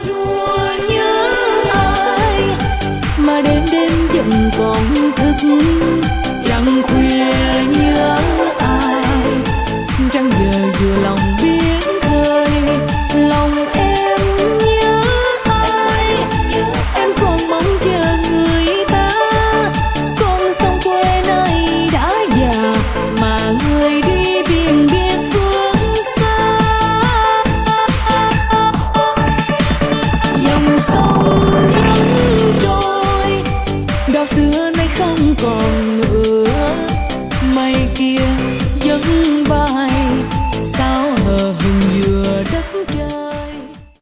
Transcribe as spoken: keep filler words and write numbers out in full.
chùa nhớ ai mà đêm đêm vẫn còn thức, trăng khuya nhớ ai trăng giờ vừa lòng